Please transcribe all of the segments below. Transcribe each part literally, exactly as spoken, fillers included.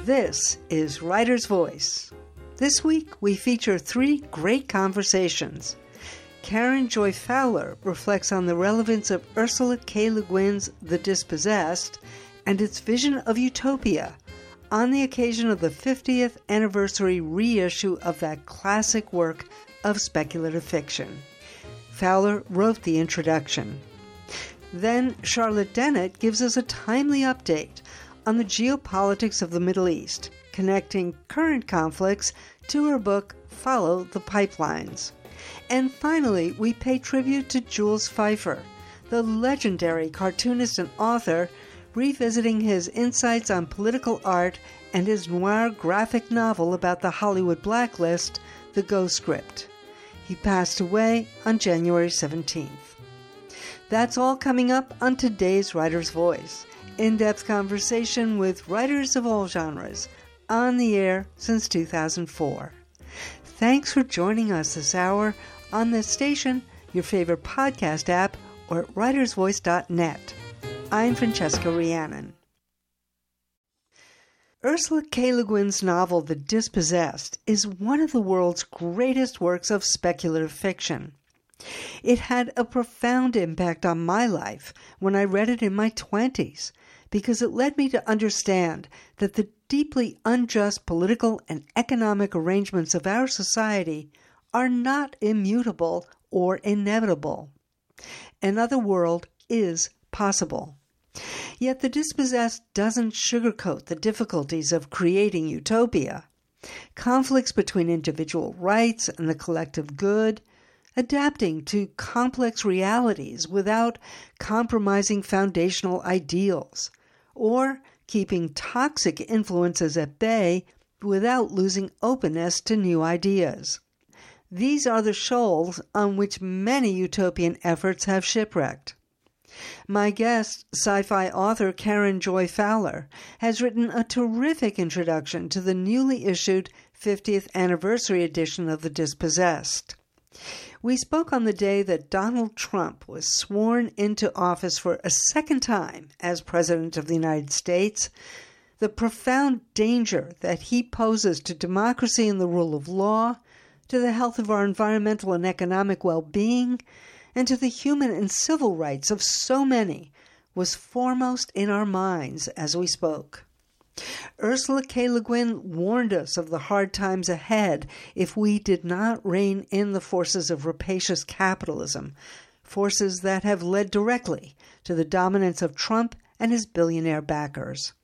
This is Writer's Voice. This week we feature three great conversations. Karen Joy Fowler reflects on the relevance of Ursula K. Le Guin's The Dispossessed and its vision of utopia on the occasion of the fiftieth anniversary reissue of that classic work of speculative fiction. Fowler wrote the introduction. Then Charlotte Dennett gives us a timely update on the geopolitics of the Middle East, connecting current conflicts to her book, Follow the Pipelines. And finally, we pay tribute to Jules Feiffer, the legendary cartoonist and author, revisiting his insights on political art and his noir graphic novel about the Hollywood blacklist, The Ghost Script. He passed away on January seventeenth. That's all coming up on today's Writer's Voice. In-depth conversation with writers of all genres, on the air since two thousand four. Thanks for joining us this hour on this station, your favorite podcast app, or at writers voice dot net. I'm Francesca Rhiannon. Ursula K. Le Guin's novel The Dispossessed is one of the world's greatest works of speculative fiction. It had a profound impact on my life when I read it in my twenties, because it led me to understand that the deeply unjust political and economic arrangements of our society are not immutable or inevitable. Another world is possible. Yet The Dispossessed doesn't sugarcoat the difficulties of creating utopia. Conflicts between individual rights and the collective good, adapting to complex realities without compromising foundational ideals, or keeping toxic influences at bay without losing openness to new ideas. These are the shoals on which many utopian efforts have shipwrecked. My guest, sci-fi author Karen Joy Fowler, has written a terrific introduction to the newly issued fiftieth anniversary edition of The Dispossessed. We spoke on the day that Donald Trump was sworn into office for a second time as President of the United States, the profound danger that he poses to democracy and the rule of law, to the health of our environmental and economic well-being, and to the human and civil rights of so many, was foremost in our minds as we spoke. Ursula K. Le Guin warned us of the hard times ahead if we did not rein in the forces of rapacious capitalism, forces that have led directly to the dominance of Trump and his billionaire backers.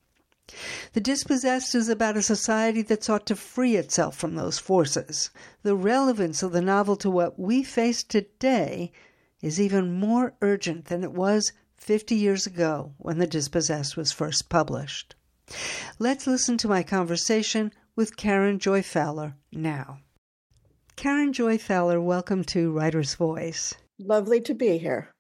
The Dispossessed is about a society that sought to free itself from those forces. The relevance of the novel to what we face today is even more urgent than it was fifty years ago when The Dispossessed was first published. Let's listen to my conversation with Karen Joy Fowler now. Karen Joy Fowler, welcome to Writer's Voice. Lovely to be here.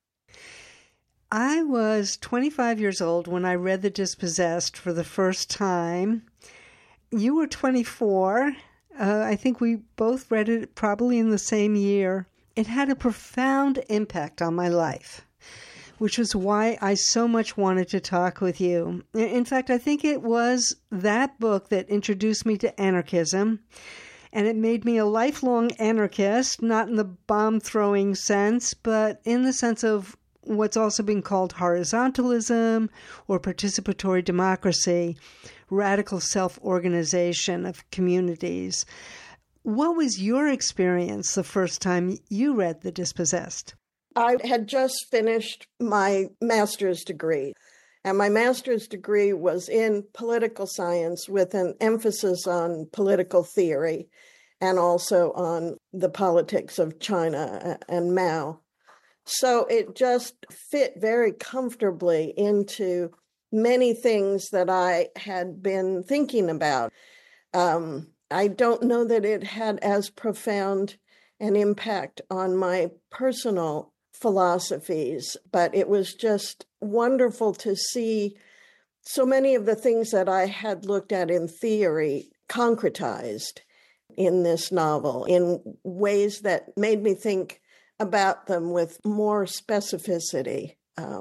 I was twenty-five years old when I read The Dispossessed for the first time. You were twenty-four. Uh, I think we both read it probably in the same year. It had a profound impact on my life, which was why I so much wanted to talk with you. In fact, I think it was that book that introduced me to anarchism, and it made me a lifelong anarchist, not in the bomb-throwing sense, but in the sense of what's also been called horizontalism or participatory democracy, radical self-organization of communities. What was your experience the first time you read The Dispossessed? I had just finished my master's degree, and my master's degree was in political science with an emphasis on political theory and also on the politics of China and Mao. So it just fit very comfortably into many things that I had been thinking about. Um, I don't know that it had as profound an impact on my personal philosophies, but it was just wonderful to see so many of the things that I had looked at in theory concretized in this novel in ways that made me think about them with more specificity. Um,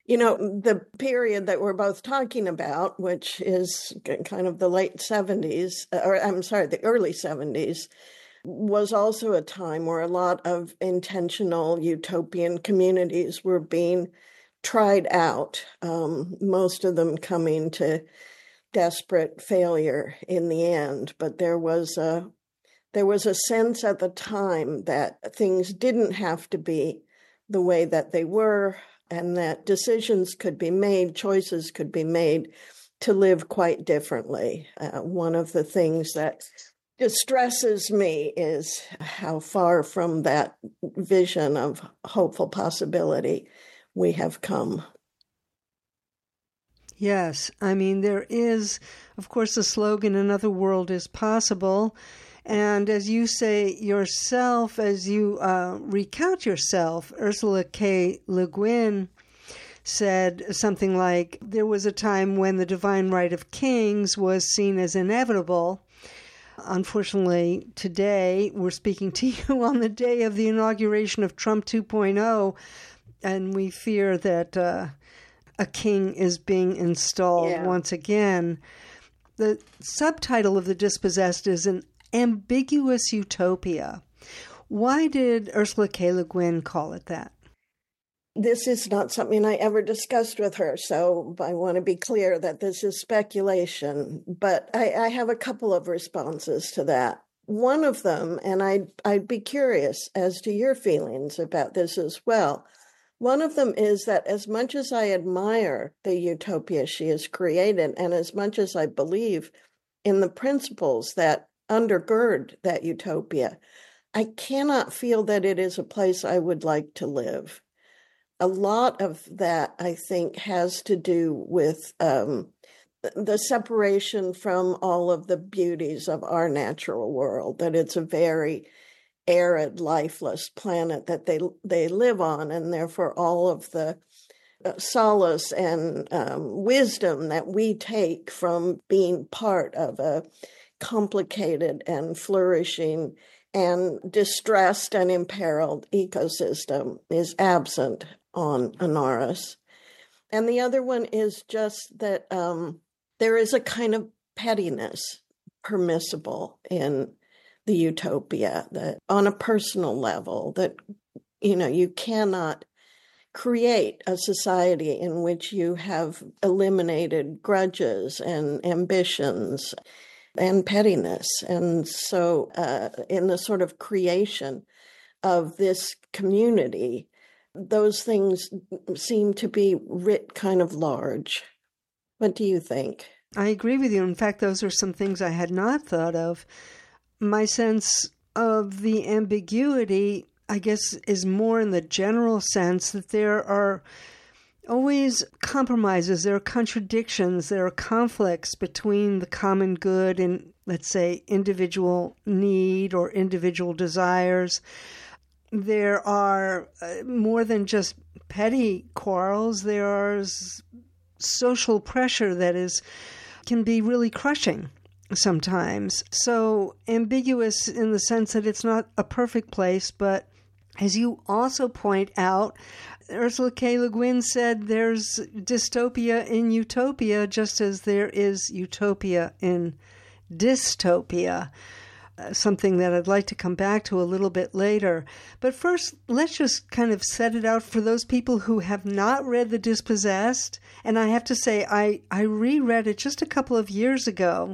You know, the period that we're both talking about, which is kind of the late seventies, or I'm sorry, the early seventies, was also a time where a lot of intentional utopian communities were being tried out, um, most of them coming to desperate failure in the end. But there was a there was a sense at the time that things didn't have to be the way that they were, and that decisions could be made, choices could be made to live quite differently. Uh, one of the things that distresses me is how far from that vision of hopeful possibility we have come. Yes, I mean, there is, of course, the slogan, another world is possible. And as you say yourself, as you uh, recount yourself, Ursula K. Le Guin said something like, there was a time when the divine right of kings was seen as inevitable. Unfortunately, today, we're speaking to you on the day of the inauguration of Trump two point oh, and we fear that uh, a king is being installed yeah. once again. The subtitle of The Dispossessed is An Ambiguous Utopia. Why did Ursula K. Le Guin call it that? This is not something I ever discussed with her, so I want to be clear that this is speculation. But I, I have a couple of responses to that. One of them, and I'd, I'd be curious as to your feelings about this as well. One of them is that as much as I admire the utopia she has created, and as much as I believe in the principles that undergird that utopia, I cannot feel that it is a place I would like to live. A lot of that, I think, has to do with um, the separation from all of the beauties of our natural world, that it's a very arid, lifeless planet that they they live on, and therefore all of the uh, solace and um, wisdom that we take from being part of a complicated and flourishing and distressed and imperiled ecosystem is absent on Anaris. And the other one is just that um, there is a kind of pettiness permissible in the utopia, that on a personal level, that, you know, you cannot create a society in which you have eliminated grudges and ambitions and pettiness. And so uh, in the sort of creation of this community, those things seem to be writ kind of large. What do you think? I agree with you. In fact, those are some things I had not thought of. My sense of the ambiguity, I guess, is more in the general sense that there are always compromises, there are contradictions, there are conflicts between the common good and, let's say, individual need or individual desires. There are uh, more than just petty quarrels. There is social pressure that is can be really crushing sometimes. So ambiguous in the sense that it's not a perfect place, but as you also point out, Ursula K. Le Guin said there's dystopia in utopia just as there is utopia in dystopia. Something that I'd like to come back to a little bit later. But first, let's just kind of set it out for those people who have not read The Dispossessed. And I have to say, I, I reread it just a couple of years ago.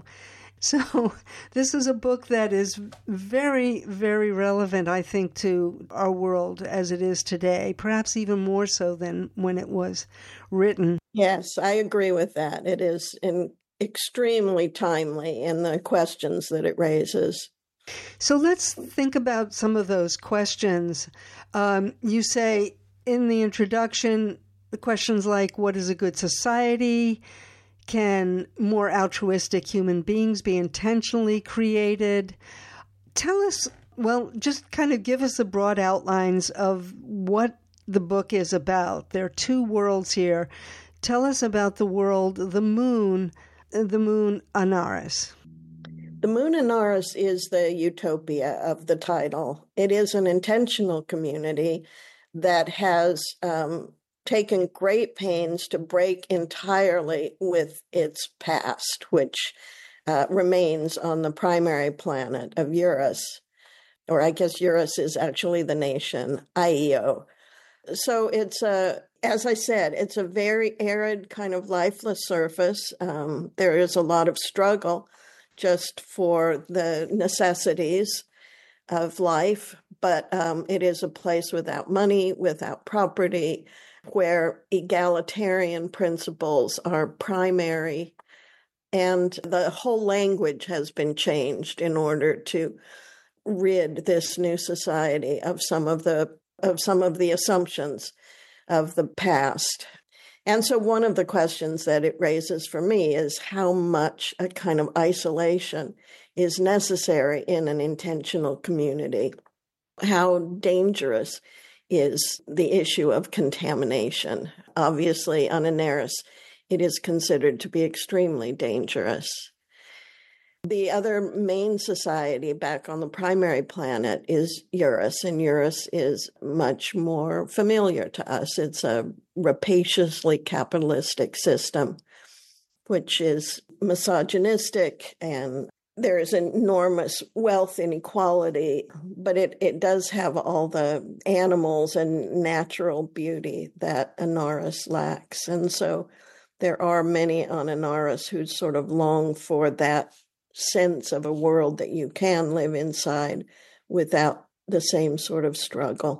So this is a book that is very, very relevant, I think, to our world as it is today, perhaps even more so than when it was written. Yes, I agree with that. It is in extremely timely in the questions that it raises. So let's think about some of those questions. Um, you say in the introduction, the questions like, what is a good society? Can more altruistic human beings be intentionally created? Tell us, well, just kind of give us the broad outlines of what the book is about. There are two worlds here. Tell us about the world, the moon, the moon Anaris. The moon Anaris is the utopia of the title. It is an intentional community that has um, taken great pains to break entirely with its past, which uh, remains on the primary planet of Eurus, or I guess Eurus is actually the nation, Io. So it's a, as I said, it's a very arid kind of lifeless surface. Um, there is a lot of struggle just for the necessities of life, but um, it is a place without money, without property, where egalitarian principles are primary, and the whole language has been changed in order to rid this new society of some of the of some of the assumptions of the past. And so one of the questions that it raises for me is how much a kind of isolation is necessary in an intentional community. How dangerous is the issue of contamination? Obviously, on Anaris, it is considered to be extremely dangerous. The other main society back on the primary planet is Eurus, and Eurus is much more familiar to us. It's a rapaciously capitalistic system, which is misogynistic, and there is enormous wealth inequality, but it, it does have all the animals and natural beauty that Anaris lacks. And so there are many on Anaris who sort of long for that sense of a world that you can live inside without the same sort of struggle.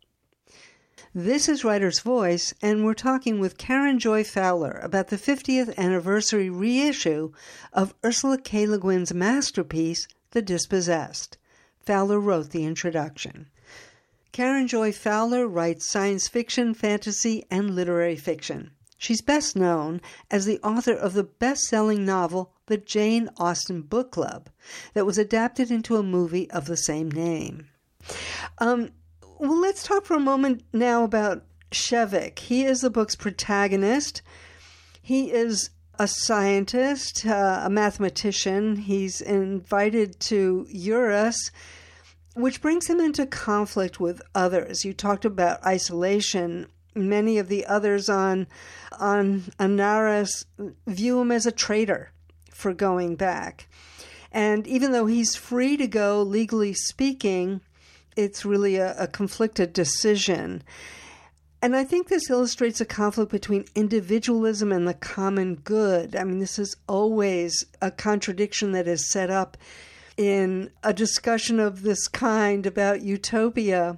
This is Writer's Voice, and we're talking with Karen Joy Fowler about the fiftieth anniversary reissue of Ursula K. Le Guin's masterpiece, The Dispossessed. Fowler wrote the introduction. Karen Joy Fowler writes science fiction, fantasy, and literary fiction. She's best known as the author of the best-selling novel The Jane Austen Book Club that was adapted into a movie of the same name. Um, well, let's talk for a moment now about Shevek. He is the book's protagonist. He is a scientist, uh, a mathematician. He's invited to Eurus, which brings him into conflict with others. You talked about isolation. Many of the others on on Anaris view him as a traitor for going back. And even though he's free to go, legally speaking, it's really a, a conflicted decision. And I think this illustrates a conflict between individualism and the common good. I mean, this is always a contradiction that is set up in a discussion of this kind about utopia.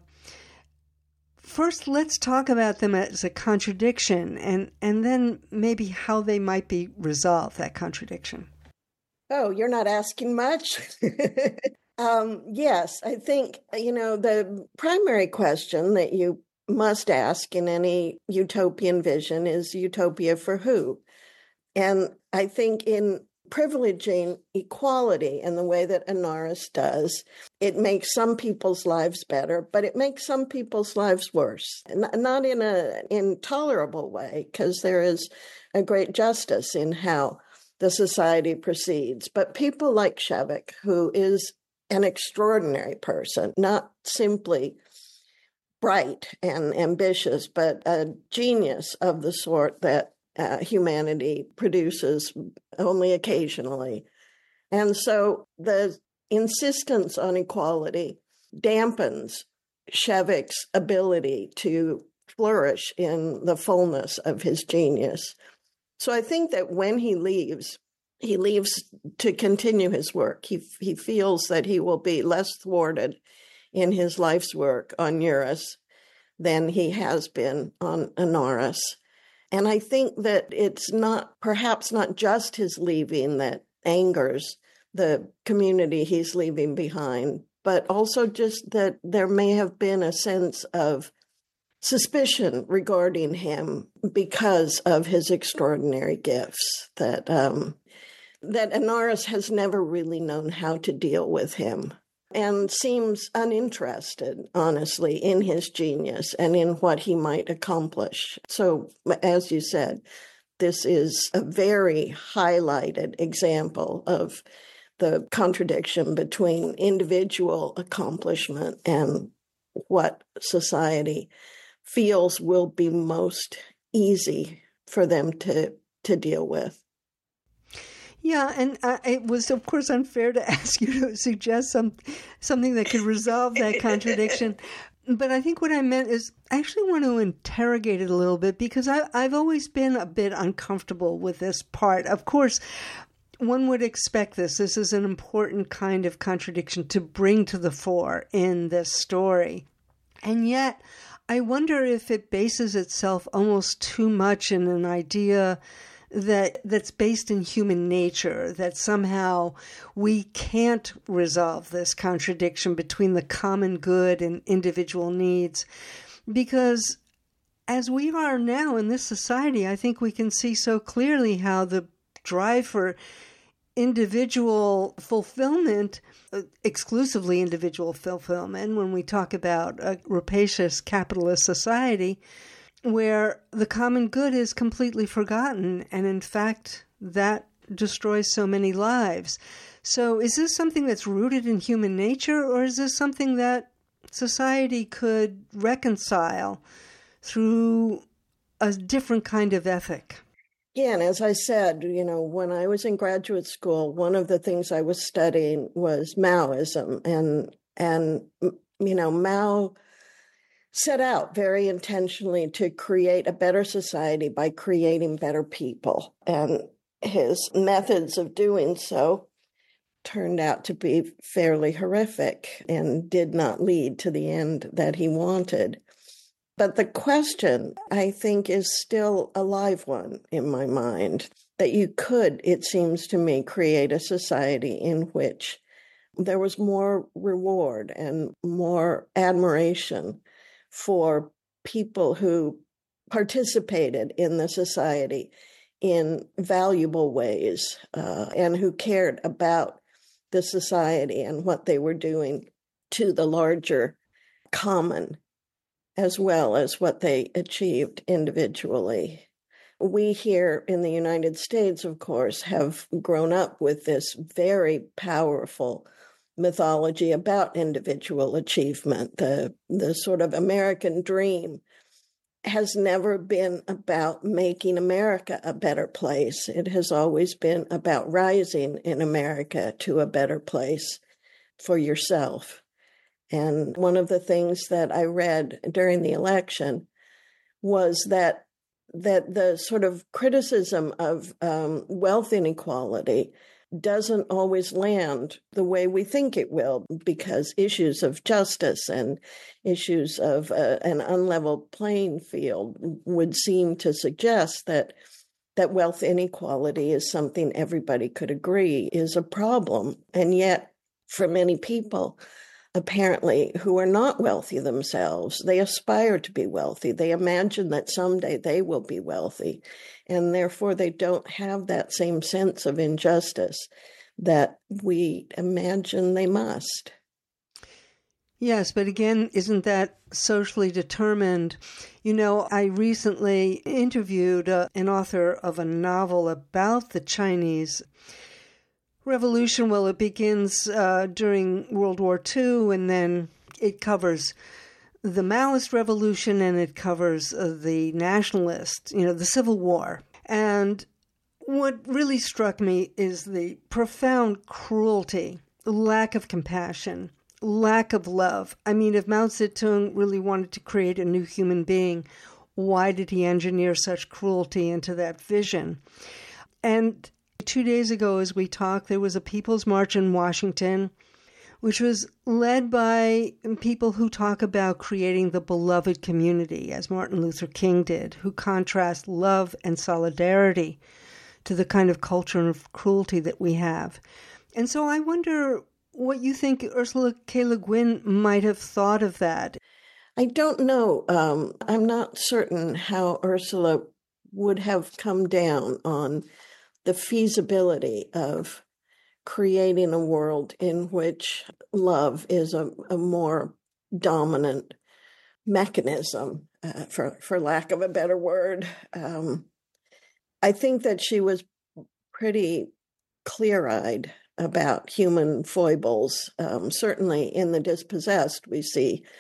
First, let's talk about them as a contradiction, and, and then maybe how they might be resolved, that contradiction. Oh, you're not asking much? um, yes, I think, you know, the primary question that you must ask in any utopian vision is utopia for who? And I think in privileging equality in the way that Anaris does, it makes some people's lives better, but it makes some people's lives worse. Not in an intolerable way, because there is a great justice in how the society proceeds. But people like Shevek, who is an extraordinary person, not simply bright and ambitious, but a genius of the sort that Uh, humanity produces only occasionally. And so the insistence on equality dampens Shevek's ability to flourish in the fullness of his genius. So I think that when he leaves, he leaves to continue his work. He, he feels that he will be less thwarted in his life's work on Eurus than he has been on Anaris. And I think that it's not, perhaps not just his leaving that angers the community he's leaving behind, but also just that there may have been a sense of suspicion regarding him because of his extraordinary gifts, that um, that Anaris has never really known how to deal with him, and seems uninterested, honestly, in his genius and in what he might accomplish. So, as you said, this is a very highlighted example of the contradiction between individual accomplishment and what society feels will be most easy for them to, to deal with. Yeah, and uh, it was, of course, unfair to ask you to suggest some something that could resolve that contradiction. But I think what I meant is I actually want to interrogate it a little bit, because I, I've always been a bit uncomfortable with this part. Of course, one would expect this. This is an important kind of contradiction to bring to the fore in this story. And yet, I wonder if it bases itself almost too much in an idea that that's based in human nature, that somehow we can't resolve this contradiction between the common good and individual needs. Because as we are now in this society, I think we can see so clearly how the drive for individual fulfillment, uh, exclusively individual fulfillment, when we talk about a rapacious capitalist society, where the common good is completely forgotten, and in fact, that destroys so many lives. So is this something that's rooted in human nature, or is this something that society could reconcile through a different kind of ethic? Yeah, and as I said, you know, when I was in graduate school, one of the things I was studying was Maoism, and and you know, Mao set out very intentionally to create a better society by creating better people. And his methods of doing so turned out to be fairly horrific and did not lead to the end that he wanted. But the question, I think, is still a live one in my mind, that you could, it seems to me, create a society in which there was more reward and more admiration for people who participated in the society in valuable ways, uh, and who cared about the society and what they were doing to the larger common, as well as what they achieved individually. We here in the United States, of course, have grown up with this very powerful mythology about individual achievement. The, the sort of American dream has never been about making America a better place. It has always been about rising in America to a better place for yourself. And one of the things that I read during the election was that that the sort of criticism of um, wealth inequality doesn't always land the way we think it will, because issues of justice and issues of uh, an unlevel playing field would seem to suggest that that wealth inequality is something everybody could agree is a problem. And yet, for many people, apparently, who are not wealthy themselves, they aspire to be wealthy. They imagine that someday they will be wealthy, and therefore they don't have that same sense of injustice that we imagine they must. Yes, but again, isn't that socially determined? You know, I recently interviewed uh, an author of a novel about the Chinese Revolution. Well, it begins uh, during World War Two, and then it covers the Maoist Revolution, and it covers uh, the nationalist, you know, the Civil War. And what really struck me is the profound cruelty, lack of compassion, lack of love. I mean, if Mao Zedong really wanted to create a new human being, why did he engineer such cruelty into that vision? And two days ago, as we talked, there was a People's March in Washington, which was led by people who talk about creating the beloved community, as Martin Luther King did, who contrast love and solidarity to the kind of culture of cruelty that we have. And so I wonder what you think Ursula K. Le Guin might have thought of that. I don't know. Um, I'm not certain how Ursula would have come down on the feasibility of creating a world in which love is a, a more dominant mechanism, uh, for, for lack of a better word. Um, I think that she was pretty clear-eyed about human foibles. Um, certainly in The Dispossessed, we see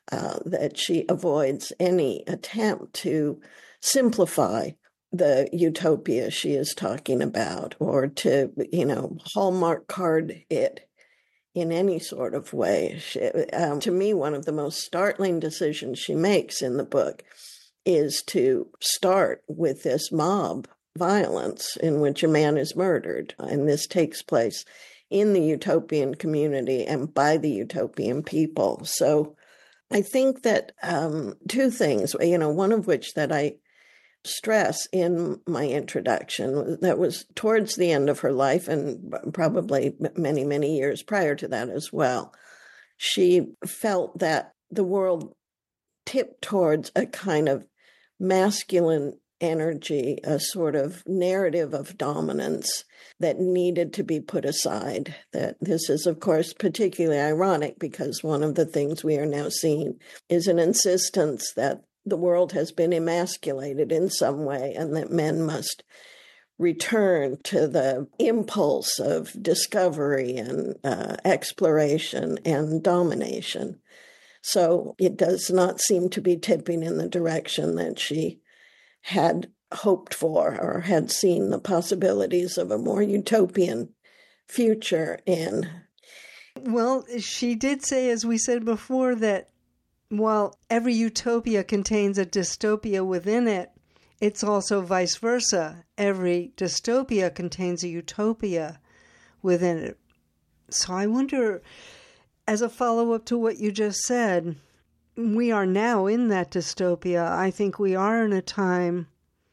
uh, that she avoids any attempt to simplify the utopia she is talking about, or to, you know, Hallmark card it in any sort of way. She, um, to me, one of the most startling decisions she makes in the book is to start with this mob violence in which a man is murdered. And this takes place in the utopian community and by the utopian people. So I think that um, two things, you know, one of which that I stress in my introduction, that was towards the end of her life and probably many, many years prior to that as well. She felt that the world tipped towards a kind of masculine energy, a sort of narrative of dominance that needed to be put aside. That this is, of course, particularly ironic because one of the things we are now seeing is an insistence that the world has been emasculated in some way and that men must return to the impulse of discovery and uh, exploration and domination. So it does not seem to be tipping in the direction that she had hoped for or had seen the possibilities of a more utopian future in. Well, she did say, as we said before, that while every utopia contains a dystopia within it, it's also vice versa. Every dystopia contains a utopia within it. So I wonder, as a follow-up to what you just said, we are now in that dystopia. I think we are in a time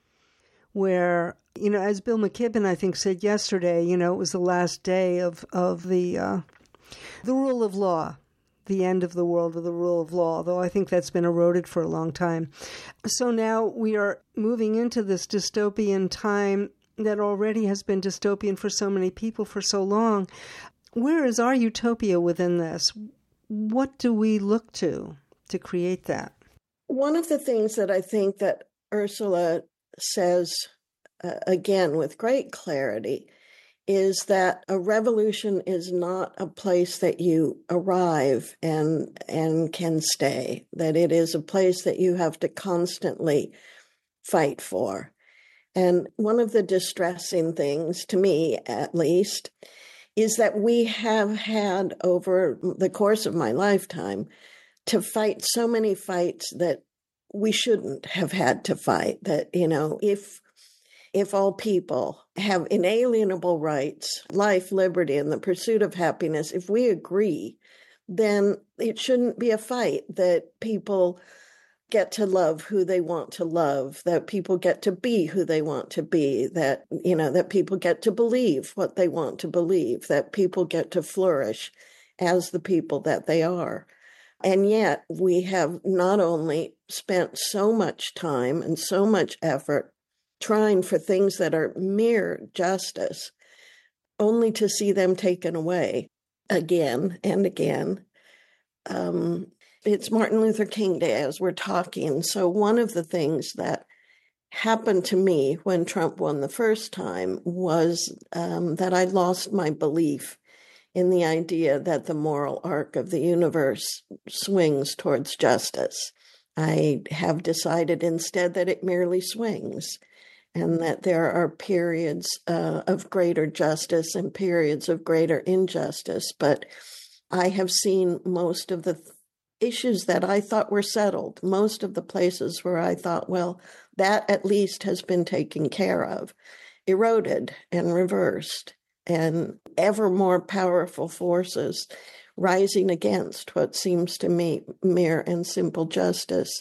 where, you know, as Bill McKibben, I think, said yesterday, you know, it was the last day of, of the uh, the rule of law, the end of the world of the rule of law, although I think that's been eroded for a long time. So now we are moving into this dystopian time that already has been dystopian for so many people for so long. Where is our utopia within this? What do we look to to create that? One of the things that I think that Ursula says, uh, again, with great clarity, is that a revolution is not a place that you arrive and and can stay, that it is a place that you have to constantly fight for. And one of the distressing things, to me at least, is that we have had over the course of my lifetime to fight so many fights that we shouldn't have had to fight. That, you know, if if all people have inalienable rights, life, liberty, and the pursuit of happiness, if we agree, then it shouldn't be a fight that people get to love who they want to love, that people get to be who they want to be, that, you know, that people get to believe what they want to believe, that people get to flourish as the people that they are. And yet we have not only spent so much time and so much effort trying for things that are mere justice, only to see them taken away again and again. Um, it's Martin Luther King Day as we're talking. So one of the things that happened to me when Trump won the first time was um, that I lost my belief in the idea that the moral arc of the universe swings towards justice. I have decided instead that it merely swings, and that there are periods uh, of greater justice and periods of greater injustice. But I have seen most of the th- issues that I thought were settled, most of the places where I thought, well, that at least has been taken care of, eroded and reversed, and ever more powerful forces rising against what seems to me mere and simple justice.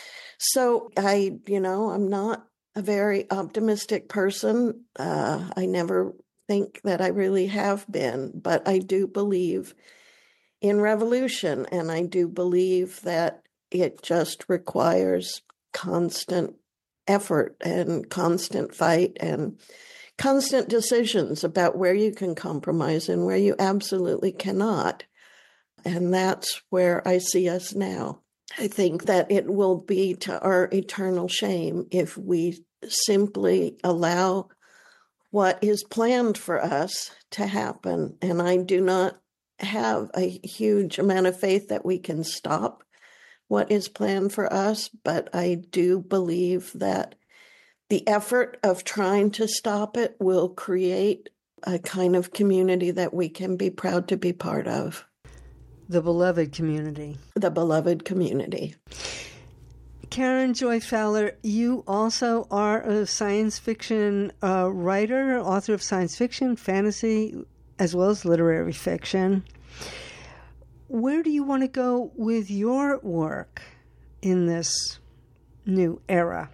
So I, you know, I'm not a very optimistic person. Uh, I never think that I really have been, but I do believe in revolution, and I do believe that it just requires constant effort and constant fight and constant decisions about where you can compromise and where you absolutely cannot. And that's where I see us now. I think that it will be to our eternal shame if we simply allow what is planned for us to happen. And I do not have a huge amount of faith that we can stop what is planned for us, but I do believe that the effort of trying to stop it will create a kind of community that we can be proud to be part of. The beloved community. The beloved community. Karen Joy Fowler, you also are a science fiction uh, writer, author of science fiction, fantasy, as well as literary fiction. Where do you want to go with your work in this new era?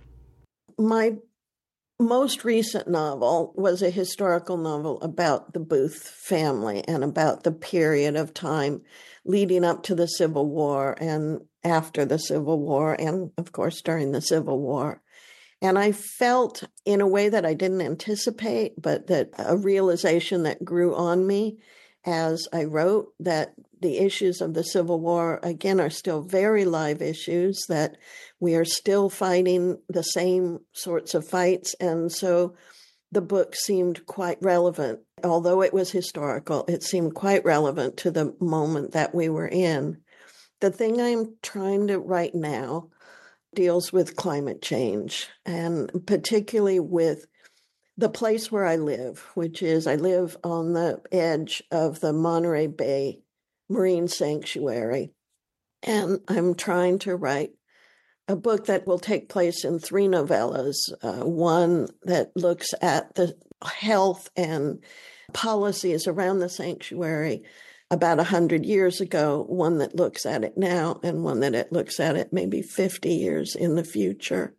My most recent novel was a historical novel about the Booth family and about the period of time leading up to the Civil War and after the Civil War, and of course during the Civil War. And I felt in a way that I didn't anticipate, but that a realization that grew on me as I wrote, that the issues of the Civil War, again, are still very live issues, that we are still fighting the same sorts of fights. And so the book seemed quite relevant. Although it was historical, it seemed quite relevant to the moment that we were in. The thing I'm trying to write now deals with climate change, and particularly with the place where I live, which is I live on the edge of the Monterey Bay Marine Sanctuary. And I'm trying to write a book that will take place in three novellas, uh, one that looks at the health and policies around the sanctuary about one hundred years ago, one that looks at it now, and one that it looks at it maybe fifty years in the future.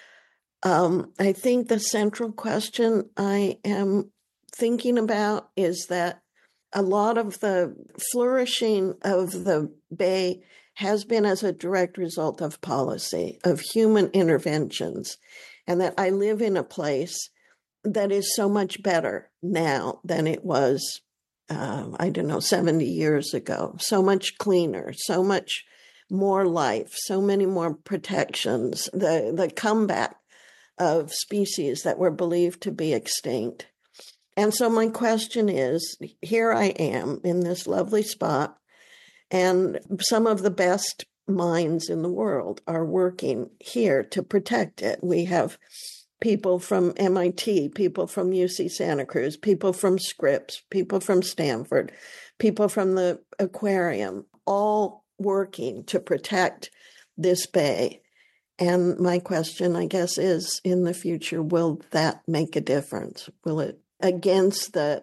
Um, I think the central question I am thinking about is that a lot of the flourishing of the Bay has been as a direct result of policy, of human interventions, and that I live in a place that is so much better now than it was, uh, I don't know, seventy years ago. So much cleaner, so much more life, so many more protections, the, the comeback of species that were believed to be extinct. And so my question is, here I am in this lovely spot, and some of the best minds in the world are working here to protect it. We have people from M I T, people from U C Santa Cruz, people from Scripps, people from Stanford, people from the aquarium, all working to protect this bay. And my question, I guess, is in the future, will that make a difference? Will it, against the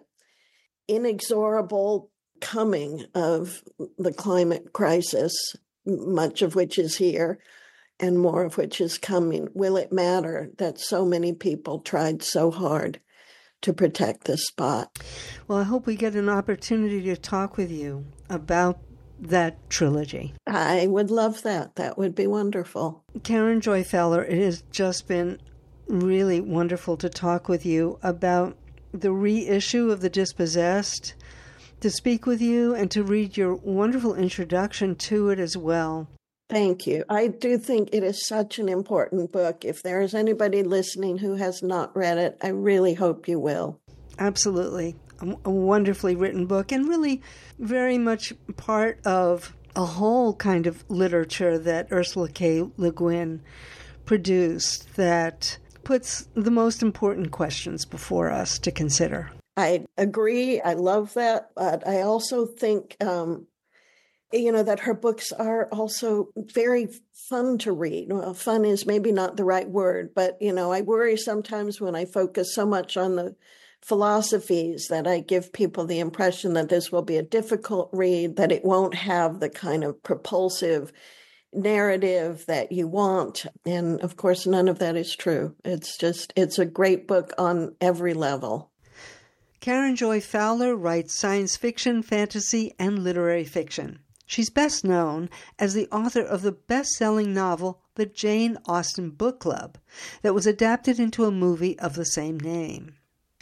inexorable coming of the climate crisis, much of which is here and more of which is coming, will it matter that so many people tried so hard to protect this spot? Well, I hope we get an opportunity to talk with you about that trilogy. I would love that. That would be wonderful. Karen Joy Fowler, it has just been really wonderful to talk with you about the reissue of The Dispossessed, to speak with you and to read your wonderful introduction to it as well. Thank you. I do think it is such an important book. If there is anybody listening who has not read it, I really hope you will. Absolutely. A, a wonderfully written book, and really very much part of a whole kind of literature that Ursula K. Le Guin produced that puts the most important questions before us to consider. I agree. I love that. But I also think, um, you know, that her books are also very fun to read. Well, fun is maybe not the right word, but, you know, I worry sometimes when I focus so much on the philosophies that I give people the impression that this will be a difficult read, that it won't have the kind of propulsive narrative that you want. And of course, none of that is true. It's just, it's a great book on every level. Karen Joy Fowler writes science fiction, fantasy, and literary fiction. She's best known as the author of the best-selling novel, The Jane Austen Book Club, that was adapted into a movie of the same name.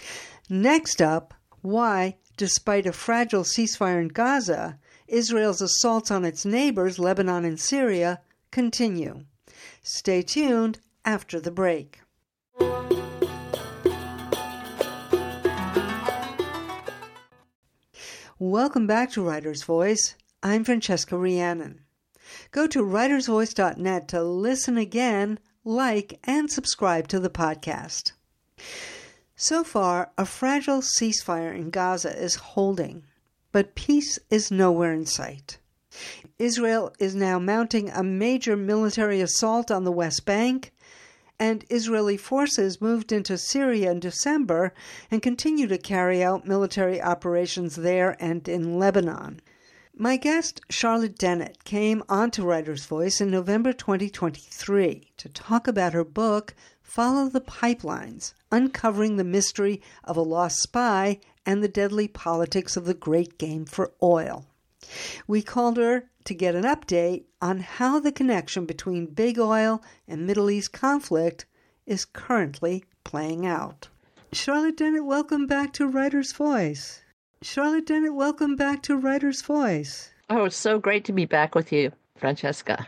Next up, why, despite a fragile ceasefire in Gaza, Israel's assaults on its neighbors, Lebanon and Syria, continue. Stay tuned after the break. Welcome back to Writer's Voice. I'm Francesca Rhiannon. Go to writers voice dot net to listen again, like, and subscribe to the podcast. So far, a fragile ceasefire in Gaza is holding, but peace is nowhere in sight. Israel is now mounting a major military assault on the West Bank, and Israeli forces moved into Syria in December and continue to carry out military operations there and in Lebanon. My guest, Charlotte Dennett, came onto Writer's Voice in November twenty twenty-three to talk about her book, Follow the Pipelines, Uncovering the Mystery of a Lost Spy and the Deadly Politics of the Great Game for Oil. We called her to get an update on how the connection between big oil and Middle East conflict is currently playing out. Charlotte Dennett, welcome back to Writer's Voice. Charlotte Dennett, welcome back to Writer's Voice. Oh, it's so great to be back with you, Francesca.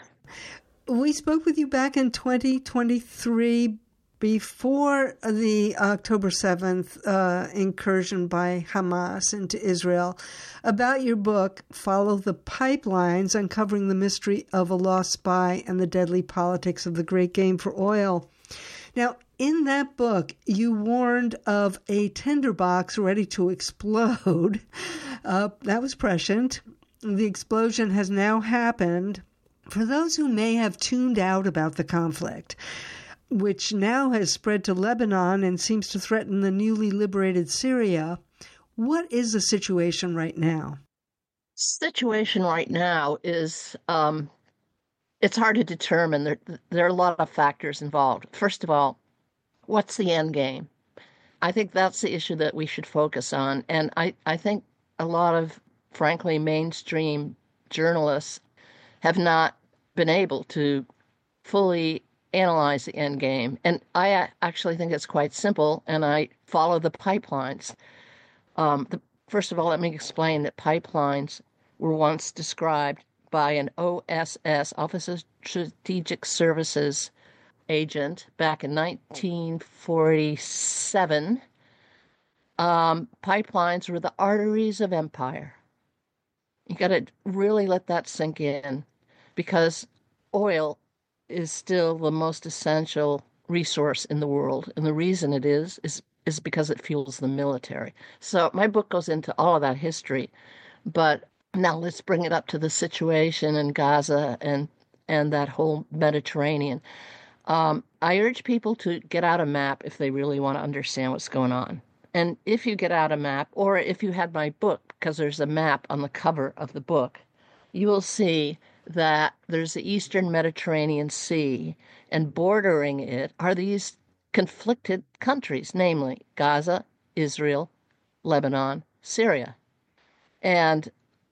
We spoke with you back in twenty twenty-three before the October seventh uh, incursion by Hamas into Israel about your book, Follow the Pipelines, Uncovering the Mystery of a Lost Spy and the Deadly Politics of the Great Game for Oil. Now, in that book, you warned of a tinderbox ready to explode. Uh, that was prescient. The explosion has now happened. For those who may have tuned out about the conflict, which now has spread to Lebanon and seems to threaten the newly liberated Syria, what is the situation right now? Situation right now is, um, it's hard to determine. There, there are a lot of factors involved. First of all, what's the end game? I think that's the issue that we should focus on. And I, I think a lot of, frankly, mainstream journalists have not been able to fully analyze the end game. And I actually think it's quite simple, and I follow the pipelines. Um, the, first of all, let me explain that pipelines were once described by an O S S, Office of Strategic Services agent, back in nineteen forty-seven. Um, pipelines were the arteries of empire. You got to really let that sink in, because oil is still the most essential resource in the world. And the reason it is, is, is because it fuels the military. So my book goes into all of that history. But now let's bring it up to the situation in Gaza and, and that whole Mediterranean. Um, I urge people to get out a map if they really want to understand what's going on. And if you get out a map, or if you had my book, because there's a map on the cover of the book, you will see that there's the Eastern Mediterranean Sea, and bordering it are these conflicted countries, namely Gaza, Israel, Lebanon, Syria. And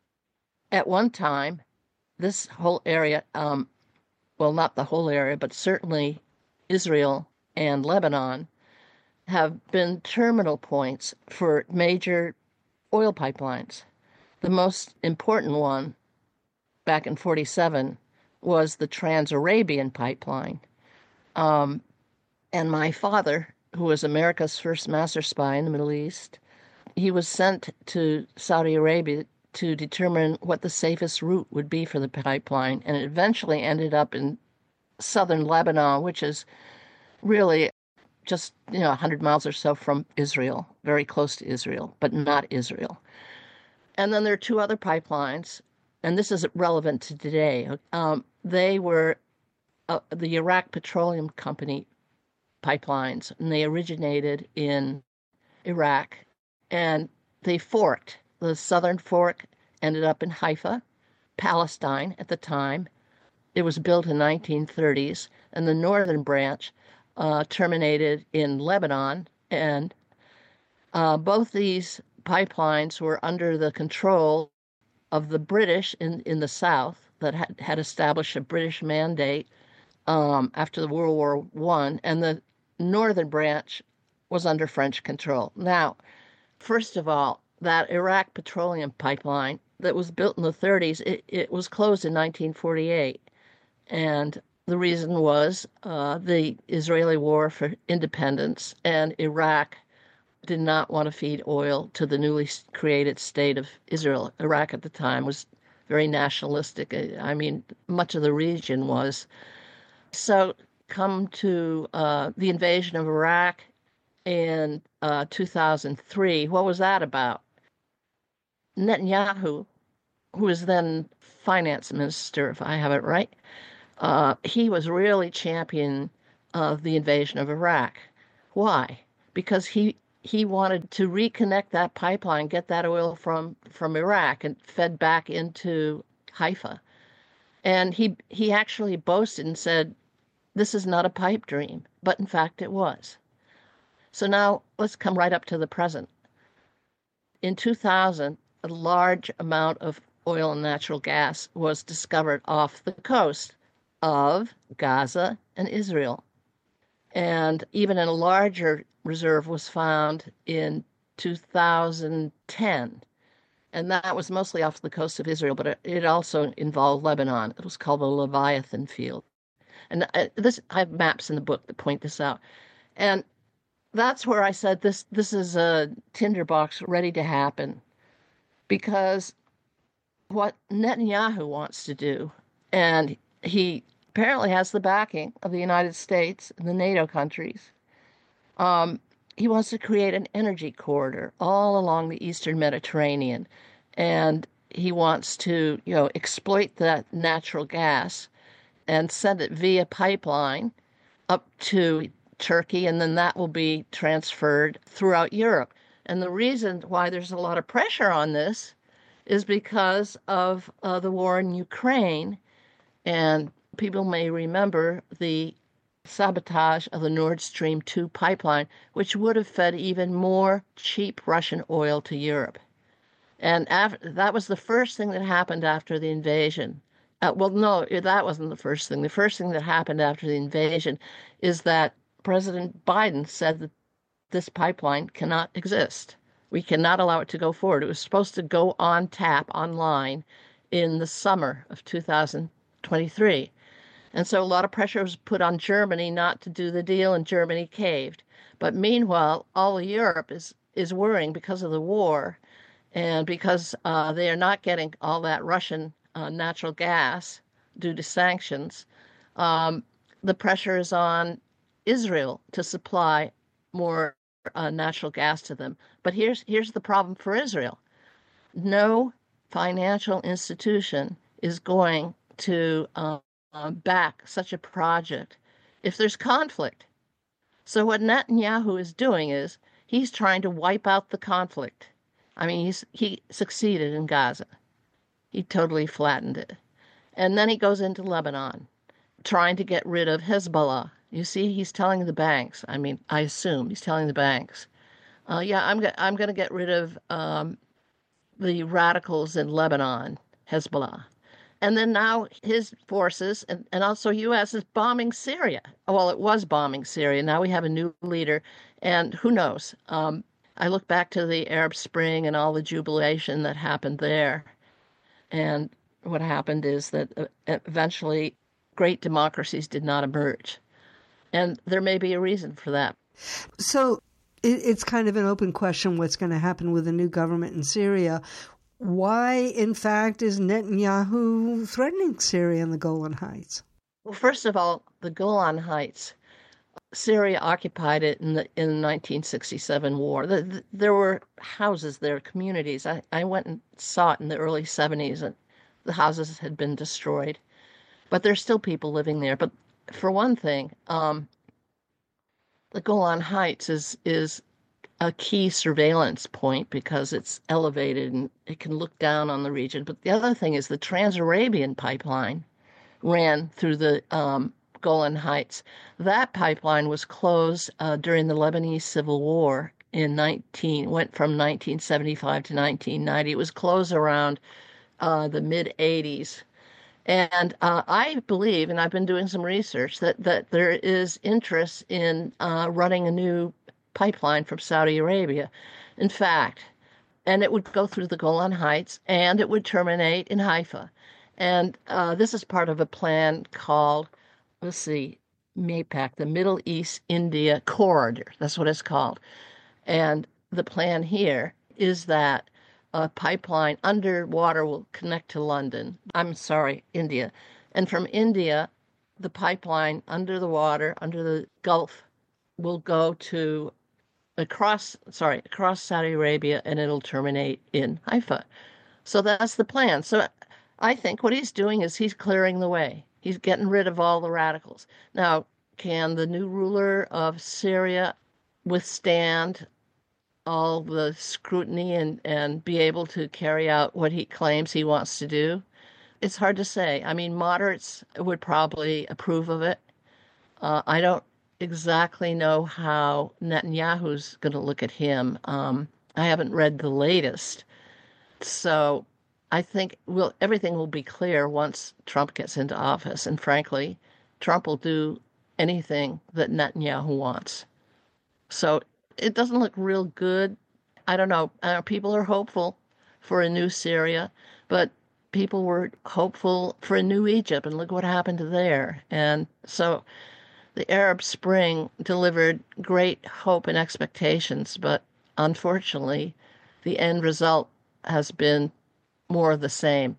at one time, this whole area, um, well, not the whole area, but certainly Israel and Lebanon have been terminal points for major oil pipelines. The most important one back in forty-seven was the Trans-Arabian Pipeline. Um, and my father, who was America's first master spy in the Middle East, he was sent to Saudi Arabia to determine what the safest route would be for the pipeline, and it eventually ended up in southern Lebanon, which is really just, you know, one hundred miles or so from Israel, very close to Israel, but not Israel. And then there are two other pipelines, and this is relevant to today. Um, they were uh, the Iraq Petroleum Company pipelines, and they originated in Iraq, and they forked. The southern fork ended up in Haifa, Palestine at the time. It was built in the nineteen thirties, and the northern branch uh, terminated in Lebanon, and uh, both these pipelines were under the control of the British in, in the South that had, had established a British mandate um, after the World War One, and the northern branch was under French control. Now, first of all, that Iraq Petroleum Pipeline that was built in the thirties, it, it was closed in nineteen forty-eight. And the reason was uh, the Israeli war for independence, and Iraq did not want to feed oil to the newly created state of Israel. Iraq at the time was very nationalistic. I mean, much of the region was. So come to uh, the invasion of Iraq in uh, two thousand three. What was that about? Netanyahu, who was then finance minister, if I have it right, uh, he was really champion of the invasion of Iraq. Why? Because he he wanted to reconnect that pipeline, get that oil from, from Iraq and fed back into Haifa. And he he actually boasted and said, this is not a pipe dream, but in fact it was. So now let's come right up to the present. In two thousand, a large amount of oil and natural gas was discovered off the coast of Gaza and Israel. And even a larger reserve was found in two thousand ten. And that was mostly off the coast of Israel, but it also involved Lebanon. It was called the Leviathan Field. And this, I have maps in the book that point this out. And that's where I said this this is a tinderbox ready to happen. Because what Netanyahu wants to do, and he apparently has the backing of the United States and the NATO countries, um, he wants to create an energy corridor all along the Eastern Mediterranean. And he wants to, you know, exploit that natural gas and send it via pipeline up to Turkey, and then that will be transferred throughout Europe. And the reason why there's a lot of pressure on this is because of uh, the war in Ukraine. And people may remember the sabotage of the Nord Stream two pipeline, which would have fed even more cheap Russian oil to Europe. And after, that was the first thing that happened after the invasion. Uh, well, no, that wasn't the first thing. The first thing that happened after the invasion is that President Biden said that this pipeline cannot exist. We cannot allow it to go forward. It was supposed to go on tap online in the summer of two thousand twenty-three. And so a lot of pressure was put on Germany not to do the deal, and Germany caved. But meanwhile, all of Europe is, is worrying because of the war, and because uh, they are not getting all that Russian uh, natural gas due to sanctions. Um, the pressure is on Israel to supply more uh, natural gas to them. But here's here's the problem for Israel. No financial institution is going to uh, uh, back such a project if there's conflict. So what Netanyahu is doing is he's trying to wipe out the conflict. I mean, he's, he succeeded in Gaza. He totally flattened it. And then he goes into Lebanon, trying to get rid of Hezbollah. You see, he's telling the banks, I mean, I assume he's telling the banks, uh, yeah, I'm, go- I'm going to get rid of um, the radicals in Lebanon, Hezbollah. And then now his forces, and, and also U S, is bombing Syria. Well, it was bombing Syria. Now we have a new leader, and who knows? Um, I look back to the Arab Spring and all the jubilation that happened there. And what happened is that uh, eventually great democracies did not emerge. And there may be a reason for that. So it, it's kind of an open question what's going to happen with the new government in Syria. Why, in fact, is Netanyahu threatening Syria and the Golan Heights? Well, first of all, the Golan Heights, Syria occupied it in the in the nineteen sixty-seven war. The, the, there were houses there, communities. I, I went and saw it in the early seventies, and the houses had been destroyed. But there's still people living there. But for one thing, um, the Golan Heights is is a key surveillance point because it's elevated and it can look down on the region. But the other thing is the Trans-Arabian pipeline ran through the um, Golan Heights. That pipeline was closed uh, during the Lebanese Civil War in nineteen went from nineteen seventy-five to nineteen ninety. It was closed around uh, the mid eighties. And uh, I believe, and I've been doing some research, that, that there is interest in uh, running a new pipeline from Saudi Arabia. In fact, and it would go through the Golan Heights, and it would terminate in Haifa. And uh, this is part of a plan called, let's see, MAPAC, the Middle East India Corridor. That's what it's called. And the plan here is that a pipeline underwater will connect to London. I'm sorry, India. And from India, the pipeline under the water, under the Gulf, will go to across, sorry, across Saudi Arabia, and it'll terminate in Haifa. So that's the plan. So I think what he's doing is he's clearing the way. He's getting rid of all the radicals. Now, can the new ruler of Syria withstand all the scrutiny and, and be able to carry out what he claims he wants to do? It's hard to say. I mean, moderates would probably approve of it. Uh, I don't exactly know how Netanyahu's going to look at him. Um, I haven't read the latest. So I think we'll, everything will be clear once Trump gets into office. And frankly, Trump will do anything that Netanyahu wants. So it doesn't look real good. I don't know. Uh, people are hopeful for a new Syria, but people were hopeful for a new Egypt, and look what happened there. And so the Arab Spring delivered great hope and expectations, but unfortunately, the end result has been more of the same.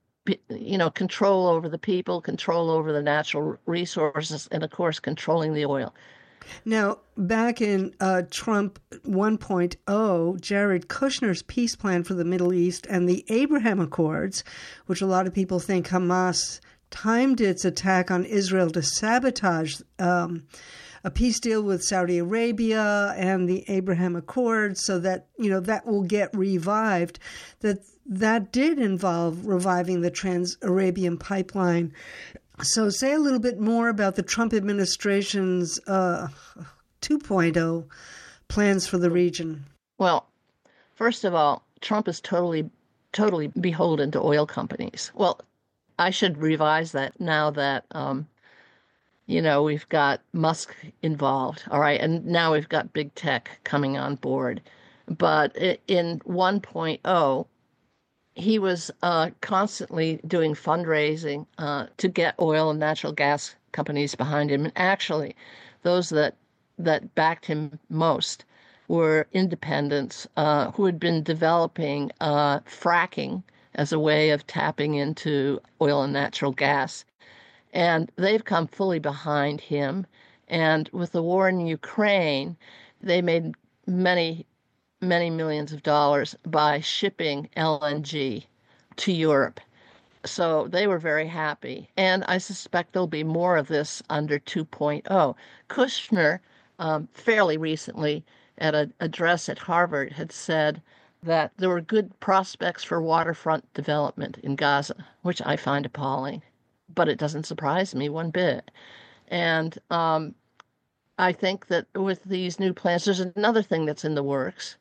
You know, control over the people, control over the natural resources, and of course, controlling the oil. Now, back in uh, Trump one point oh, Jared Kushner's peace plan for the Middle East and the Abraham Accords, which a lot of people think Hamas timed its attack on Israel to sabotage um, a peace deal with Saudi Arabia and the Abraham Accords, so that, you know, that will get revived, that that did involve reviving the Trans-Arabian Pipeline. So say a little bit more about the Trump administration's uh, two point oh plans for the region. Well, first of all, Trump is totally, totally beholden to oil companies. Well, I should revise that now that, um, you know, we've got Musk involved, all right, and now we've got big tech coming on board. But in one point oh, he was uh, constantly doing fundraising uh, to get oil and natural gas companies behind him. And actually, those that that backed him most were independents uh, who had been developing uh, fracking as a way of tapping into oil and natural gas. And they've come fully behind him. And with the war in Ukraine, they made many many millions of dollars by shipping L N G to Europe. So they were very happy. And I suspect there'll be more of this under two point oh. Kushner, um, fairly recently, at an address at Harvard, had said that there were good prospects for waterfront development in Gaza, which I find appalling. But it doesn't surprise me one bit. And um, I think that with these new plans, there's another thing that's in the works.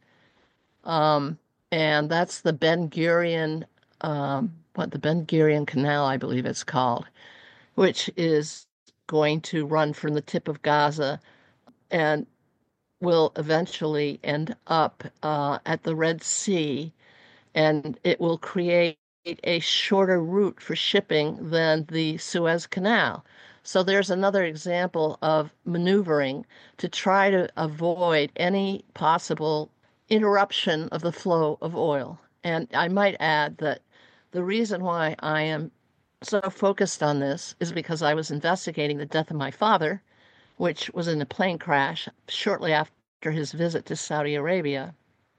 Um, and that's the Ben Gurion, um, what the Ben Gurion Canal, I believe it's called, which is going to run from the tip of Gaza and will eventually end up uh, at the Red Sea, and it will create a shorter route for shipping than the Suez Canal. So there's another example of maneuvering to try to avoid any possible interruption of the flow of oil. And I might add that the reason why I am so focused on this is because I was investigating the death of my father, which was in a plane crash shortly after his visit to Saudi Arabia.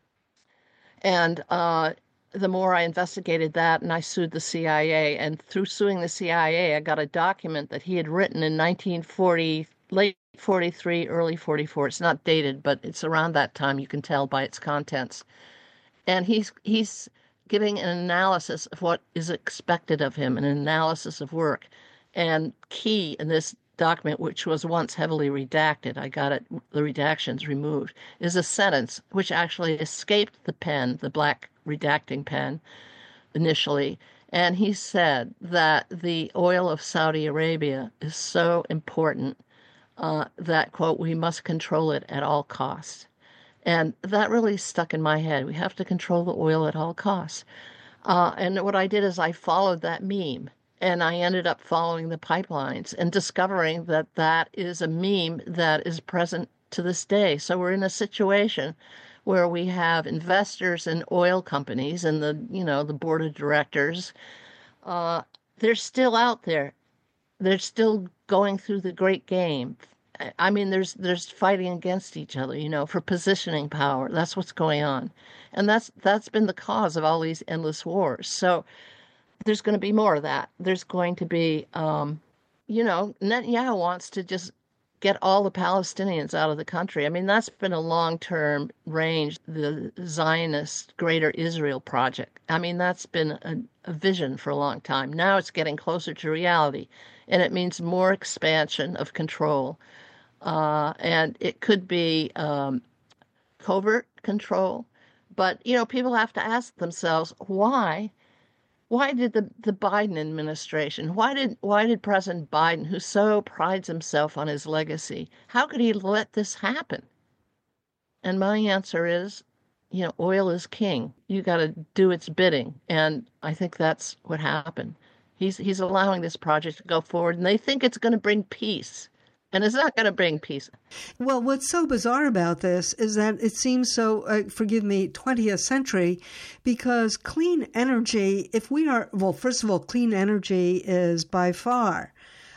And uh, the more I investigated that, and I sued the C I A, and through suing the C I A, I got a document that he had written in nineteen forty, late forty-three, early forty-four. It's not dated, but it's around that time. You can tell by its contents. And he's he's giving an analysis of what is expected of him, an analysis of work. And key in this document, which was once heavily redacted, I got it, the redactions removed, is a sentence which actually escaped the pen, the black redacting pen, initially. And he said that the oil of Saudi Arabia is so important uh, that, quote, we must control it at all costs. And that really stuck in my head. We have to control the oil at all costs. Uh, and what I did is I followed that meme. And I ended up following the pipelines and discovering that that is a meme that is present to this day. So we're in a situation where we have investors in oil companies and the, you know, the board of directors, uh, they're still out there. They're still going through the great game. I mean, there's there's fighting against each other, you know, for positioning power. That's what's going on. And that's that's been the cause of all these endless wars. So there's going to be more of that. There's going to be, um, you know, Netanyahu wants to just get all the Palestinians out of the country. I mean, that's been a long-term range, the Zionist Greater Israel Project. I mean, that's been a, a vision for a long time. Now it's getting closer to reality, and it means more expansion of control. Uh, and it could be um, covert control. But, you know, people have to ask themselves, why? Why did the, the Biden administration, why did why did President Biden, who so prides himself on his legacy, how could he let this happen? And my answer is, you know, oil is king. You got to do its bidding. And I think that's what happened. He's he's allowing this project to go forward, and they think it's going to bring peace. And it's not going to bring peace. Well, what's so bizarre about this is that it seems so, uh, forgive me, twentieth century, because clean energy, if we are, well, first of all, clean energy is by far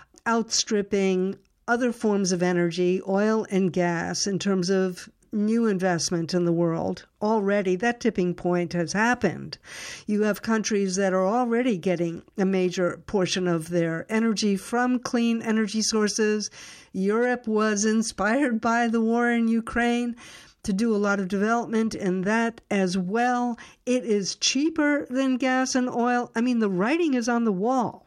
outstripping other forms of energy, oil and gas, in terms of new investment in the world. Already, that tipping point has happened. You have countries that are already getting a major portion of their energy from clean energy sources. Europe was inspired by the war in Ukraine to do a lot of development in that as well. It is cheaper than gas and oil. I mean, the writing is on the wall.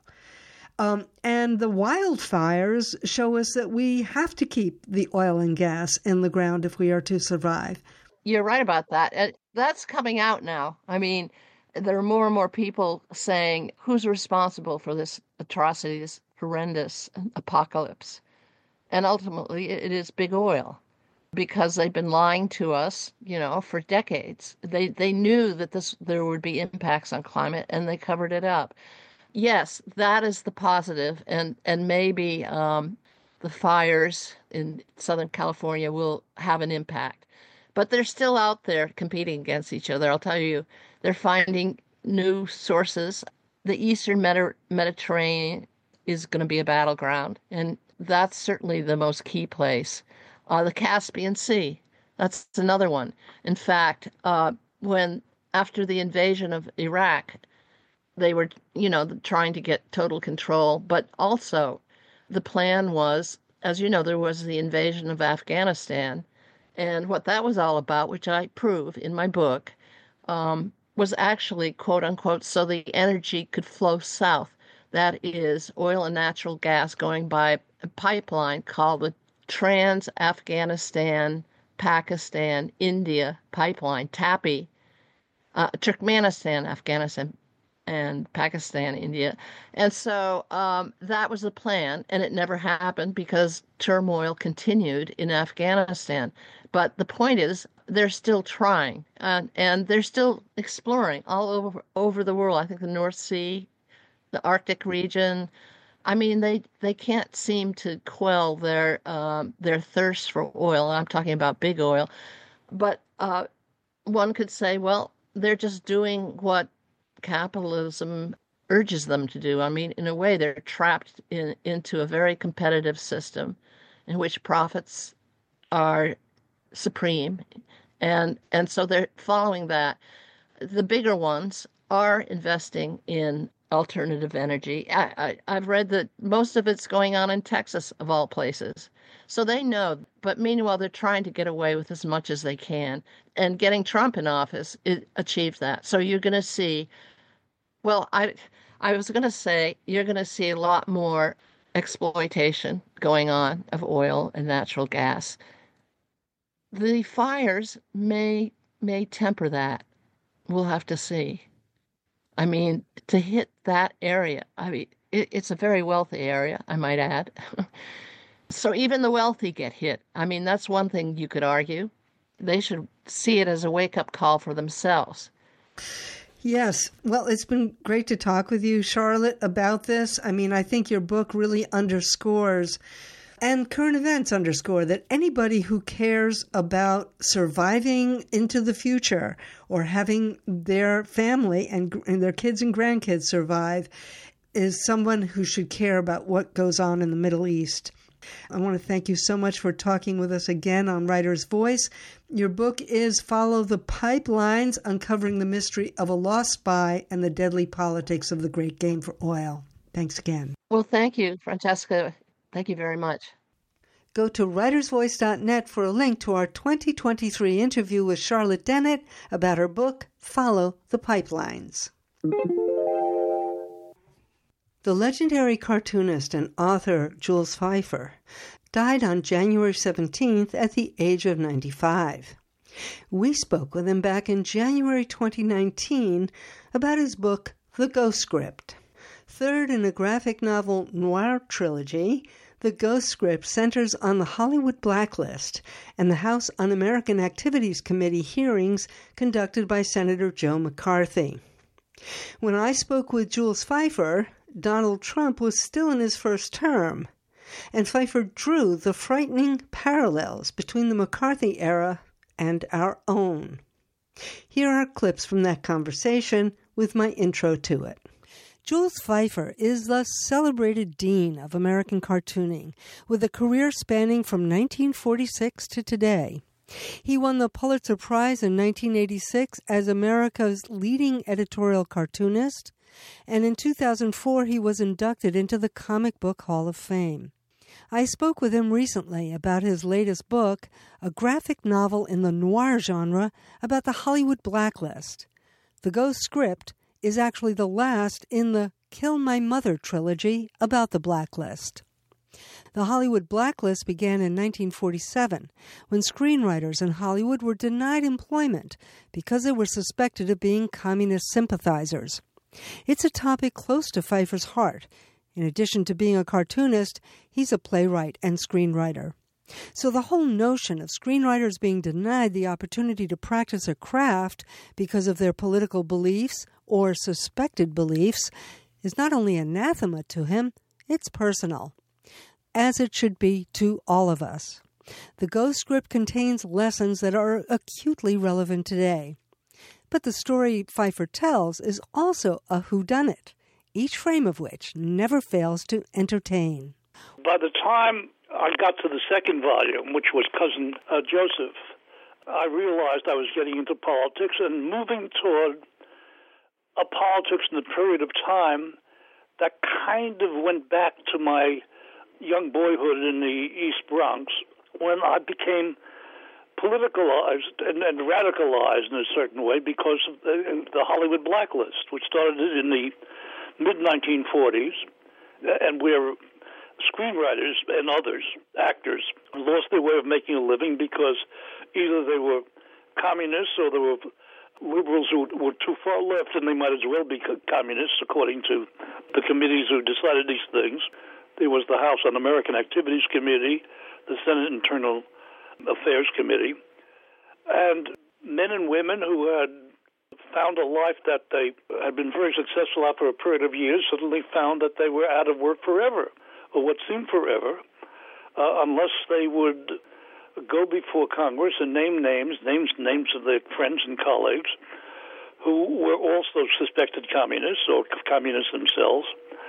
Um, and the wildfires show us that we have to keep the oil and gas in the ground if we are to survive. You're right about that. That's coming out now. I mean, there are more and more people saying, who's responsible for this atrocity, this horrendous apocalypse? And ultimately, it is big oil, because they've been lying to us, you know, for decades. They they knew that this there would be impacts on climate, and they covered it up. Yes, that is the positive, and and maybe um, the fires in Southern California will have an impact. But they're still out there competing against each other. I'll tell you, they're finding new sources. The Eastern Medi- Mediterranean is going to be a battleground, and that's certainly the most key place. Uh, the Caspian Sea, that's another one. In fact, uh, when after the invasion of Iraq, they were, you know, trying to get total control, but also the plan was, as you know, there was the invasion of Afghanistan, and what that was all about, which I prove in my book, um, was actually, quote unquote, so the energy could flow south. That is oil and natural gas going by a pipeline called the Trans-Afghanistan, Pakistan, India pipeline, TAPI, uh, Turkmenistan, Afghanistan, and Pakistan, India. And so um, that was the plan, and it never happened because turmoil continued in Afghanistan. But the point is, they're still trying, uh, and they're still exploring all over over the world. I think the North Sea, the Arctic region. I mean, they, they can't seem to quell their um, their thirst for oil. I'm talking about big oil. But uh, one could say, well, they're just doing what capitalism urges them to do. I mean, in a way, they're trapped in, into a very competitive system in which profits are supreme. And, and so they're following that. The bigger ones are investing in alternative energy. I, I, I've read that most of it's going on in Texas, of all places. So they know, but meanwhile, they're trying to get away with as much as they can. And getting Trump in office, it achieved that. So you're going to see, well, I, I was going to say, you're going to see a lot more exploitation going on of oil and natural gas. The fires may may temper that. We'll have to see. I mean, to hit that area, I mean, it, it's a very wealthy area, I might add. So even the wealthy get hit. I mean, that's one thing you could argue. They should see it as a wake-up call for themselves. Yes. Well, it's been great to talk with you, Charlotte, about this. I mean, I think your book really underscores And current events underscore that anybody who cares about surviving into the future or having their family and, and their kids and grandkids survive is someone who should care about what goes on in the Middle East. I want to thank you so much for talking with us again on Writer's Voice. Your book is Follow the Pipelines, Uncovering the Mystery of a Lost Spy and the Deadly Politics of the Great Game for Oil. Thanks again. Well, thank you, Francesca. Thank you very much. Go to writers voice dot net for a link to our twenty twenty-three interview with Charlotte Dennett about her book, Follow the Pipelines. The legendary cartoonist and author Jules Feiffer died on January seventeenth at the age of ninety-five. We spoke with him back in January twenty nineteen about his book, The Ghost Script. Third in a graphic novel noir trilogy, The Ghost Script centers on the Hollywood blacklist and the House Un-American Activities Committee hearings conducted by Senator Joe McCarthy. When I spoke with Jules Feiffer, Donald Trump was still in his first term, and Feiffer drew the frightening parallels between the McCarthy era and our own. Here are clips from that conversation with my intro to it. Jules Feiffer is the celebrated dean of American cartooning, with a career spanning from nineteen forty-six to today. He won the Pulitzer Prize in nineteen eighty-six as America's leading editorial cartoonist, and in two thousand four he was inducted into the Comic Book Hall of Fame. I spoke with him recently about his latest book, a graphic novel in the noir genre about the Hollywood blacklist. The Ghost Script is actually the last in the Kill My Mother trilogy about the blacklist. The Hollywood blacklist began in nineteen forty-seven, when screenwriters in Hollywood were denied employment because they were suspected of being communist sympathizers. It's a topic close to Feiffer's heart. In addition to being a cartoonist, he's a playwright and screenwriter. So the whole notion of screenwriters being denied the opportunity to practice a craft because of their political beliefs or suspected beliefs is not only anathema to him, it's personal, as it should be to all of us. The Ghost Script contains lessons that are acutely relevant today. But the story Feiffer tells is also a whodunit, each frame of which never fails to entertain. By the time I got to the second volume, which was Cousin uh, Joseph, I realized I was getting into politics and moving toward a politics in the period of time that kind of went back to my young boyhood in the East Bronx, when I became politicalized and, and radicalized in a certain way because of the, the Hollywood blacklist, which started in the mid nineteen forties, and where screenwriters and others, actors, lost their way of making a living because either they were communists or they were liberals who were too far left, and they might as well be communists, according to the committees who decided these things. There was the House Un-American Activities Committee, the Senate Internal Affairs Committee, and men and women who had found a life that they had been very successful at for a period of years suddenly found that they were out of work forever, or what seemed forever, uh, unless they would go before Congress and name names, names names of their friends and colleagues who were also suspected communists or communists themselves,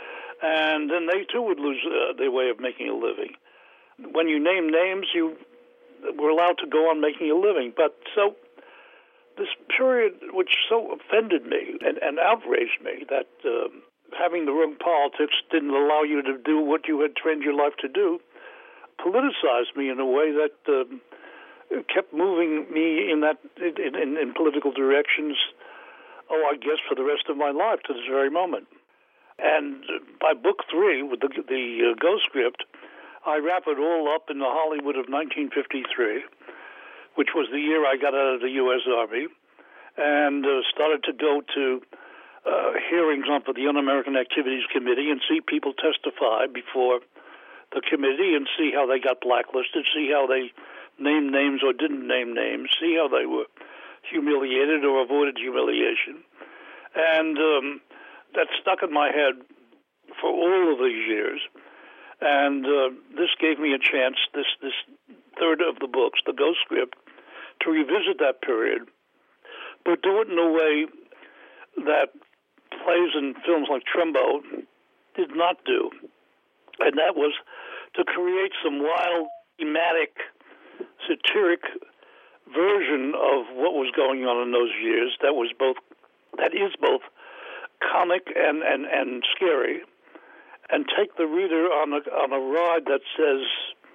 and then they too would lose uh, their way of making a living. When you name names, you were allowed to go on making a living. But so this period, which so offended me and, and outraged me, that uh, having the wrong politics didn't allow you to do what you had trained your life to do, politicized me in a way that uh, kept moving me in that in, in, in political directions, oh, I guess for the rest of my life to this very moment. And by book three, with the, the uh, Ghost Script, I wrap it all up in the Hollywood of nineteen fifty-three, which was the year I got out of the U S Army, and uh, started to go to uh, hearings on for the Un-American Activities Committee and see people testify before the committee and see how they got blacklisted, see how they named names or didn't name names, see how they were humiliated or avoided humiliation. And um, that stuck in my head for all of these years. And uh, this gave me a chance, this, this third of the books, the Ghost Script, to revisit that period, but do it in a way that plays and films like Trumbo did not do. And that was to create some wild, thematic, satiric version of what was going on in those years that was both, that is both comic and, and, and scary, and take the reader on a, on a ride that says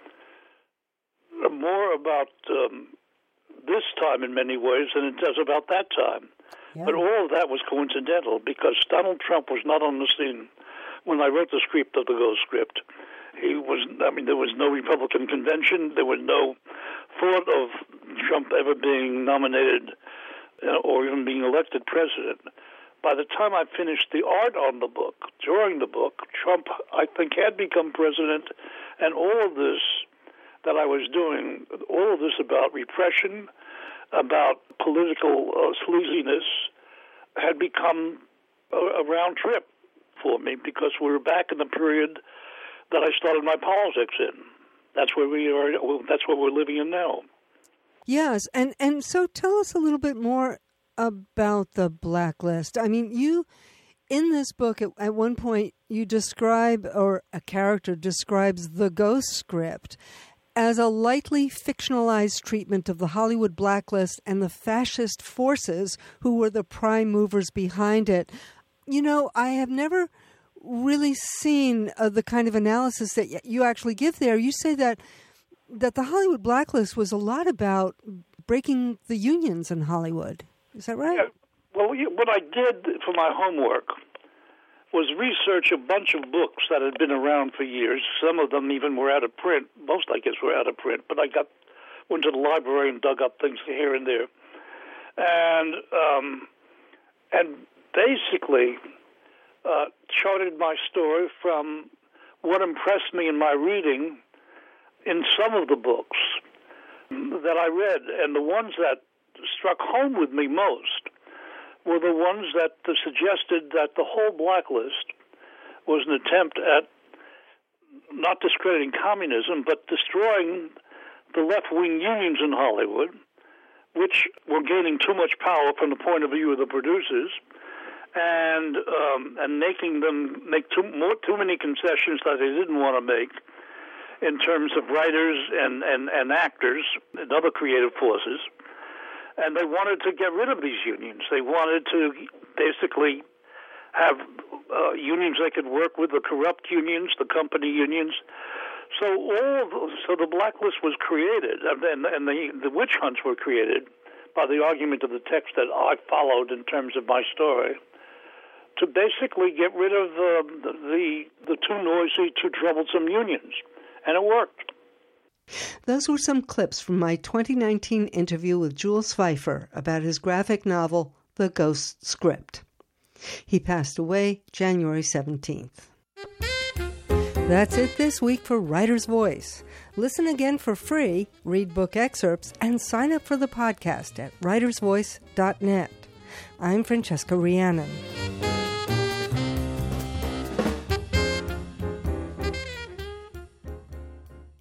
more about um, this time in many ways than it does about that time. Yeah. But all of that was coincidental because Donald Trump was not on the scene when I wrote the script of the Ghost Script. He was, I mean, there was no Republican convention. There was no thought of Trump ever being nominated uh, or even being elected president. By the time I finished the art on the book, during the book, Trump, I think, had become president, and all of this that I was doing, all of this about repression, about political uh, sleaziness, had become a, a round trip for me because we were back in the period that I started my politics in. That's where we are. That's what we're living in now. Yes, and and so tell us a little bit more about the Blacklist. I mean, you in this book at, at one point you describe, or a character describes, the Ghost Script as a lightly fictionalized treatment of the Hollywood blacklist and the fascist forces who were the prime movers behind it. You know, I have never really seen uh, the kind of analysis that y- you actually give there. You say that that the Hollywood blacklist was a lot about breaking the unions in Hollywood. Is that right? Yeah. Well, what I did for my homework was research a bunch of books that had been around for years. Some of them even were out of print. Most, I guess, were out of print. But I got went to the library and dug up things here and there, and um, and basically uh, charted my story from what impressed me in my reading in some of the books that I read, and the ones that struck home with me most were the ones that suggested that the whole blacklist was an attempt at not discrediting communism, but destroying the left-wing unions in Hollywood, which were gaining too much power from the point of view of the producers, and um, and making them make too more too many concessions that they didn't want to make in terms of writers and, and, and actors and other creative forces. And they wanted to get rid of these unions. They wanted to basically have uh, unions they could work with, the corrupt unions, the company unions. So all of those, so the blacklist was created, and, and the, the witch hunts were created by the argument of the text that I followed in terms of my story, to basically get rid of uh, the, the the too noisy, too troublesome unions. And it worked. Those were some clips from my twenty nineteen interview with Jules Feiffer about his graphic novel, The Ghost Script. He passed away January seventeenth. That's it this week for Writer's Voice. Listen again for free, read book excerpts, and sign up for the podcast at writers voice dot net. I'm Francesca Rhiannon.